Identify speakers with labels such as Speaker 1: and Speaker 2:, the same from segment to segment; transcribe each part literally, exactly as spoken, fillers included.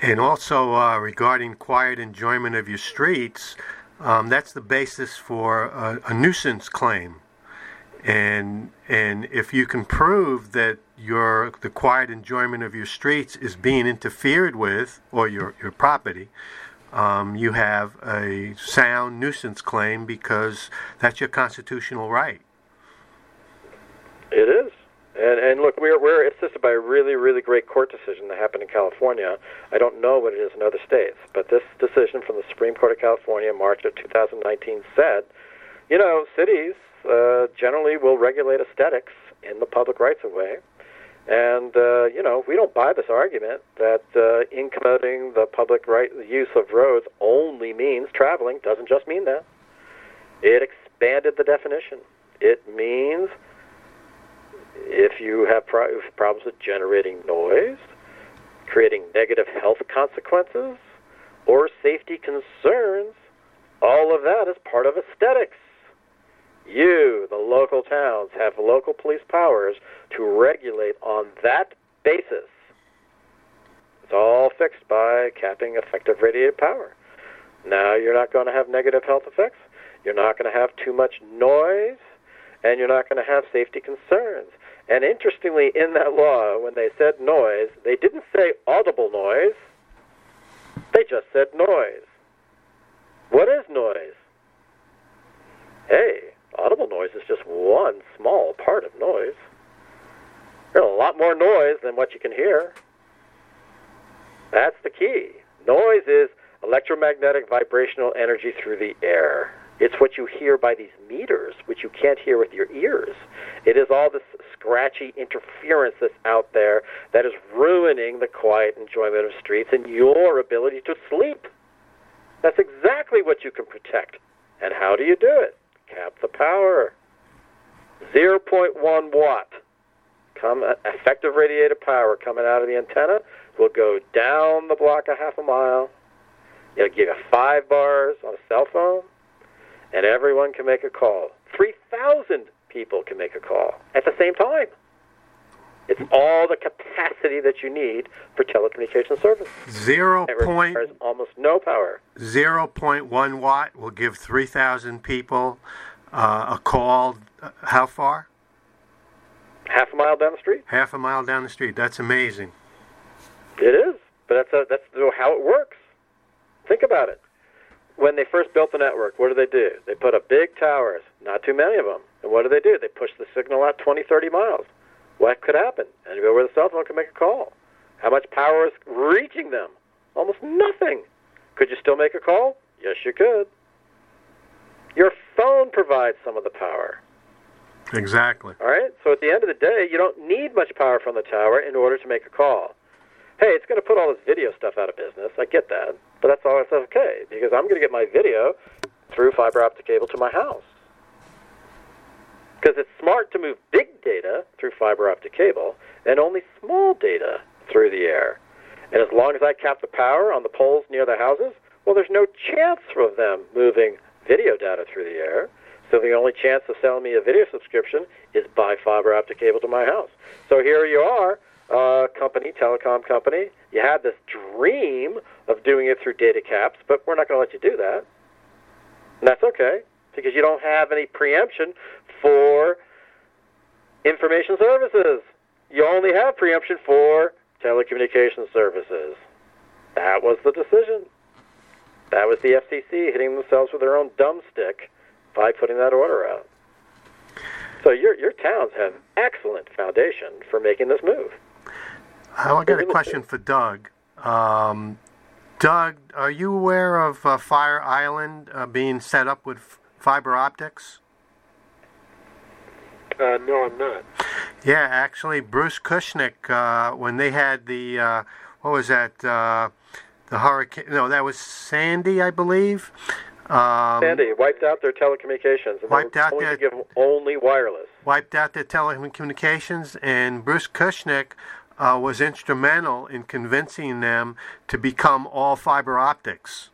Speaker 1: And also uh, regarding quiet enjoyment of your streets, um, that's the basis for a, a nuisance claim. And and if you can prove that your the quiet enjoyment of your streets is being interfered with, or your, your property, um, you have a sound nuisance claim because that's your constitutional right.
Speaker 2: It is. And, and look, we're, we're assisted by a really, really great court decision that happened in California. I don't know what it is in other states, but this decision from the Supreme Court of California in March of two thousand nineteen said, you know, cities uh, generally will regulate aesthetics in the public rights-of-way. And, uh, you know, we don't buy this argument that uh, incommoding the public right the use of roads only means traveling. Doesn't just mean that. It expanded the definition. It means if you have pro- problems with generating noise, creating negative health consequences, or safety concerns, all of that is part of aesthetics. You, the local towns, have local police powers to regulate on that basis. It's all fixed by capping effective radiated power. Now you're not going to have negative health effects, you're not going to have too much noise, and you're not going to have safety concerns. And interestingly, in that law, when they said noise, they didn't say audible noise. They just said noise. What is noise? Hey, audible noise is just one small part of noise. There's a lot more noise than what you can hear. That's the key. Noise is electromagnetic vibrational energy through the air. It's what you hear by these meters, which you can't hear with your ears. It is all this scratchy interference that's out there that is ruining the quiet enjoyment of streets and your ability to sleep. That's exactly what you can protect. And how do you do it? Cap the power. zero point one watt. Come, effective radiated power coming out of the antenna will go down the block a half a mile. It'll give you five bars on a cell phone, and everyone can make a call. three thousand people can make a call at the same time. It's all the capacity that you need for telecommunication service.
Speaker 1: Zero
Speaker 2: It
Speaker 1: point
Speaker 2: requires almost no power.
Speaker 1: zero point one watt will give three thousand people uh, a call. Uh, how far?
Speaker 2: Half a mile down the street?
Speaker 1: Half a mile down the street. That's amazing.
Speaker 2: It is, but that's a, that's how it works. Think about it. When they first built the network, what did they do? They put up big towers, not too many of them. And what do they do? They push the signal out twenty, thirty miles. What could happen? Anywhere where the cell phone can make a call. How much power is reaching them? Almost nothing. Could you still make a call? Yes, you could. Your phone provides some of the power.
Speaker 1: Exactly.
Speaker 2: All right? So at the end of the day, you don't need much power from the tower in order to make a call. Hey, it's going to put all this video stuff out of business. I get that. But that's all that's okay, because I'm going to get my video through fiber optic cable to my house. Because it's smart to move big data through fiber optic cable and only small data through the air. And as long as I cap the power on the poles near the houses, well, there's no chance of them moving video data through the air. So the only chance of selling me a video subscription is by fiber optic cable to my house. So here you are, uh, company, telecom company. You had this dream of doing it through data caps, but we're not going to let you do that. And that's okay, because you don't have any preemption for information services. You only have preemption for telecommunications services. That was the decision. That was the F C C hitting themselves with their own dumbstick by putting that order out. So your your towns have excellent foundation for making this move.
Speaker 1: I got a question for Doug. Um, Doug, are you aware of uh, Fire Island uh, being set up with f- fiber optics?
Speaker 3: Uh, no, I'm not.
Speaker 1: Yeah, actually, Bruce Kushnick, uh, when they had the, uh, what was that, uh, the hurricane, no, that was Sandy, I believe. Um,
Speaker 2: Sandy wiped out their telecommunications and
Speaker 1: wiped
Speaker 2: they were
Speaker 1: out
Speaker 2: going
Speaker 1: their,
Speaker 2: to give them only wireless.
Speaker 1: Wiped out their telecommunications, and Bruce Kushnick uh, was instrumental in convincing them to become all fiber optics.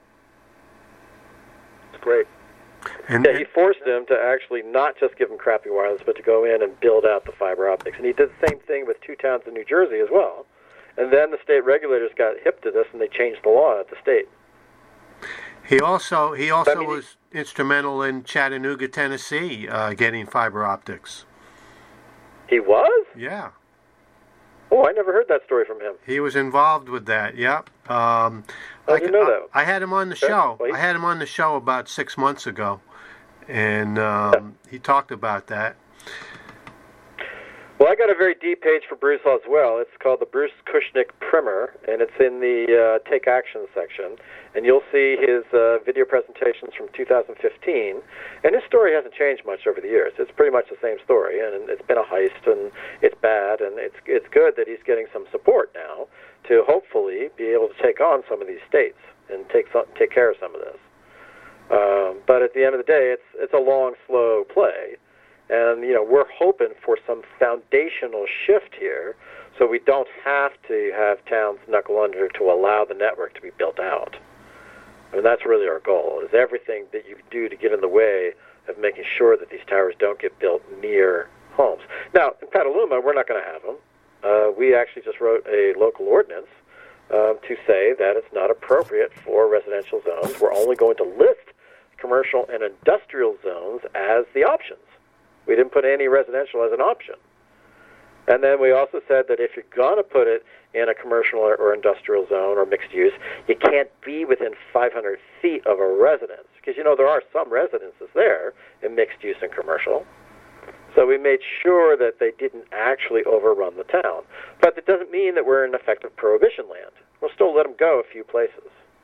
Speaker 3: It's great.
Speaker 1: And,
Speaker 2: yeah, he forced them to actually not just give them crappy wireless, but to go in and build out the fiber optics. And he did the same thing with two towns in New Jersey as well. And then the state regulators got hip to this, and they changed the law at the state.
Speaker 1: He also he also
Speaker 2: I mean,
Speaker 1: was instrumental in Chattanooga, Tennessee, uh, getting fiber optics.
Speaker 2: He was?
Speaker 1: Yeah.
Speaker 2: Oh, I never heard that story from him.
Speaker 1: He was involved with that. Yep. Um,
Speaker 2: I didn't know that.
Speaker 1: I, I had him on the
Speaker 2: Okay,
Speaker 1: show.
Speaker 2: please.
Speaker 1: I had him on the show about six months ago, and um, he talked about that.
Speaker 2: Well, I got a very deep page for Bruce as well. It's called the Bruce Kushnick Primer, and it's in the uh, Take Action section. And you'll see his uh, video presentations from two thousand fifteen. And his story hasn't changed much over the years. It's pretty much the same story, and it's been a heist, and it's bad, and it's it's good that he's getting some support now to hopefully be able to take on some of these states and take some, take care of some of this. Um, but at the end of the day, it's it's a long, slow play. And, you know, we're hoping for some foundational shift here so we don't have to have towns knuckle under to allow the network to be built out. I mean, that's really our goal, is everything that you do to get in the way of making sure that these towers don't get built near homes. Now, in Petaluma, we're not going to have them. Uh, we actually just wrote a local ordinance um, to say that it's not appropriate for residential zones. We're only going to list commercial and industrial zones as the options. We didn't put any residential as an option. And then we also said that if you're going to put it in a commercial or, or industrial zone or mixed use, you can't be within five hundred feet of a residence. Because, you know, there are some residences there in mixed use and commercial. So we made sure that they didn't actually overrun the town. But that doesn't mean that we're in effective prohibition land. We'll still let them go a few places.